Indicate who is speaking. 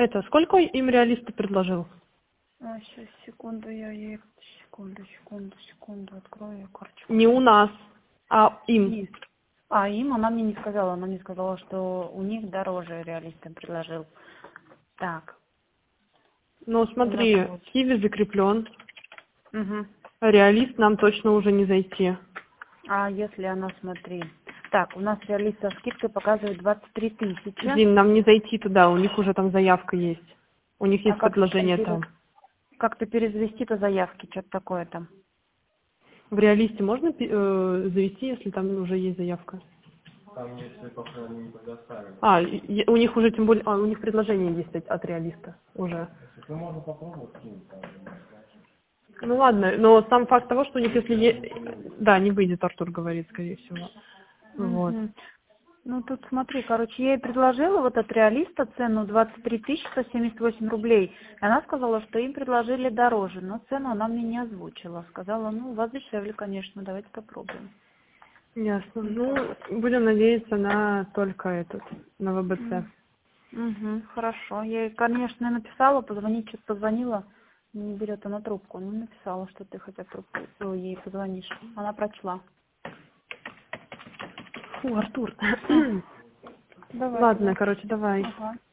Speaker 1: Это, сколько им реалист предложил?
Speaker 2: Сейчас, секунду, я ей... Секунду, открою карточку.
Speaker 1: Не у нас, а им.
Speaker 2: Нет. А им она мне не сказала. Она мне сказала, что у них дороже реалист им предложил. Так.
Speaker 1: Ну, смотри, Киви закреплен.
Speaker 2: Угу.
Speaker 1: Реалист нам точно уже не зайти.
Speaker 2: А если она, смотри... Так, у нас реалист со скидкой показывает 23 тысячи.
Speaker 1: Дин, нам не зайти туда, у них уже там заявка есть. У них есть предложение там.
Speaker 2: Как-то перевести-то заявки, что-то такое там.
Speaker 1: В реалисте можно завести, если там уже есть заявка?
Speaker 3: Там если пока не предоставили.
Speaker 1: У них уже тем более... у них предложение есть от реалиста уже.
Speaker 3: Если можно попробовать кинуть там.
Speaker 1: Ну ладно, но сам факт того, что у них если... Да, не выйдет, Артур говорит, скорее всего. Вот.
Speaker 2: Ну, тут смотри, короче, я ей предложила вот от реалиста цену 23 178 рублей. И она сказала, что им предложили дороже, но цену она мне не озвучила. Сказала, ну, у вас дешевле, конечно, давайте попробуем.
Speaker 1: Ясно. Ну, будем надеяться на только на ВБЦ.
Speaker 2: Хорошо. Я ей, конечно, написала, позвонить, что-то позвонила, не берет она трубку. Ну, написала, что ты хотя бы ей позвонишь. Она прочла.
Speaker 1: Фу, Артур.
Speaker 2: Давай.
Speaker 1: Ладно, короче, давай.
Speaker 2: Ага.